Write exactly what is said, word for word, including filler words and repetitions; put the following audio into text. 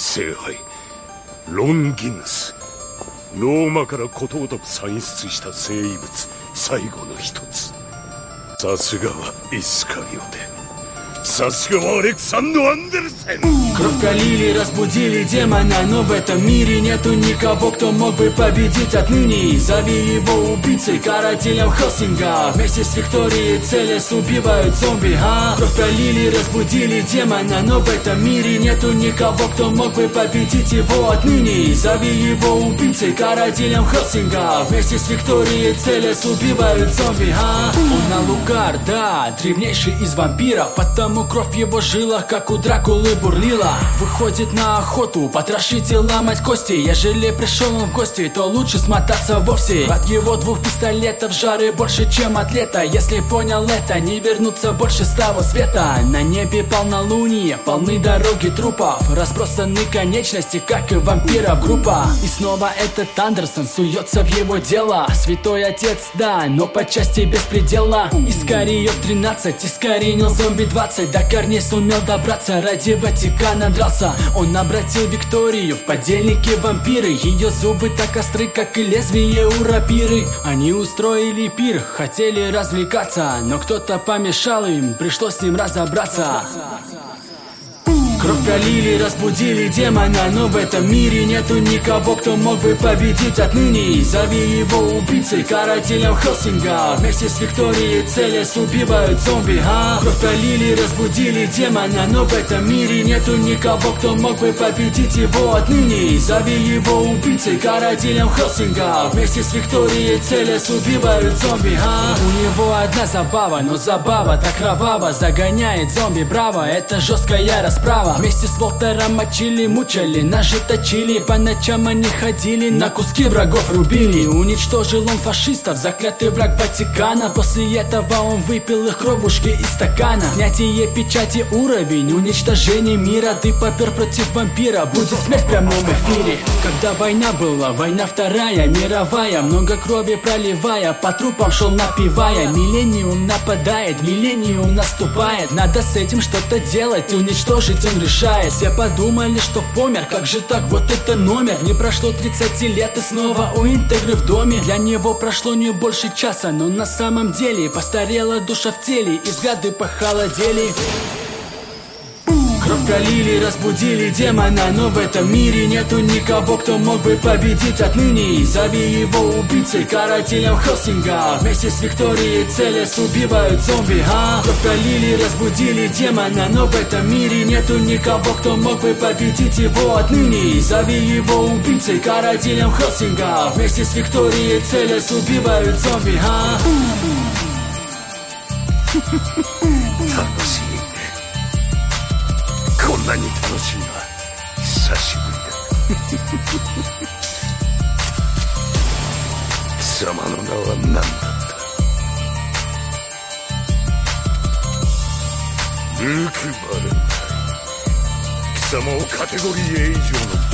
聖杯ロンギヌス、ローマからことごとく産出した生物最後の一つ。さすがはイスカリオテ、さすがはアレクサンド・アンデルセン. Кровь пролили, разбудили демона, но в этом мире нету никого, кто мог бы победить отныне. Зови его убийцей, карателем Хелсинга. Вместе с Викторией Целес убивают зомби, а? Кровь пролили, разбудили демона, но в этом мире нету никого, кто мог бы победить его отныне. Зови его убийцей, карателем Хелсинга. Вместе с Викторией Целес убивают зомби, а? Он Алугар, да, древнейший из вампиров, потому кровь в его жилах, как у Дракулы, бурлила. Выходит на охоту, потрошить и ломать кости. Ежели пришел он в гости, то лучше смотаться вовсе. От его двух пистолетов жары больше, чем от лета. Если понял это, не вернуться больше с того света. На небе полнолуние, полны дороги трупов, разбросаны конечности, как и вампиров группа. И снова этот Андерсон суется в его дело. Святой отец, да, но по части беспредела. Искариот тринадцать, искоренил зомби двадцать. До корней сумел добраться, ради Ватикана дрался. Он обратил Викторию в подельники вампиры. Ее зубы так остры, как и лезвие у рапиры. Они устроили пир, хотели развлекаться, но кто-то помешал им, пришлось с ним разобраться. Кровь пролили, разбудили демона, но в этом мире нету никого, кто мог бы победить отныне. Зови его убийцей, карателем Хелсинга. Вместе с Викторией Целес убивают зомби, а? Кровь пролили, разбудили демона, но в этом мире нету никого, кто мог бы победить его отныне. Зови его убийцей, карателем Хелсинга. Вместе с Викторией Целес убивают зомби, а? У него одна забава, но забава так кровава. Загоняет зомби, браво, это жесткая расправа. Вместе с Волтером мочили, мучали, ножи точили. По ночам они ходили, на куски врагов рубили. Уничтожил он фашистов, заклятый враг Ватикана. После этого он выпил их кровушки из стакана. Снятие печати уровень, уничтожение мира. Ты попер против вампира, будет смерть в прямом эфире. Когда война была, война вторая, мировая, много крови проливая, по трупам шел напивая. Миллениум нападает, миллениум наступает. Надо с этим что-то делать, уничтожить он решает. Все подумали, что помер, как же так, вот это номер. Не прошло тридцать лет и снова у Интегры в доме. Для него прошло не больше часа, но на самом деле постарела душа в теле, и взгляды похолодели. Кровь пролили, разбудили демона, но в этом мире нету никого, кто мог бы победить отныне. Зови его убийцей, карателем Хелсинга. Вместе с Викторией Целес убивают зомби, а? Кровь пролили, разбудили демона, но в этом мире нету никого, кто мог бы победить его отныне. Зови его убийцей, карателем Хелсинга. Вместе с Викторией Целес убивают зомби, а? こんなに楽しいのは久しぶりだ。貴様の名は何だった？ルーク・バレンタイン。貴様をカテゴリー A 以上の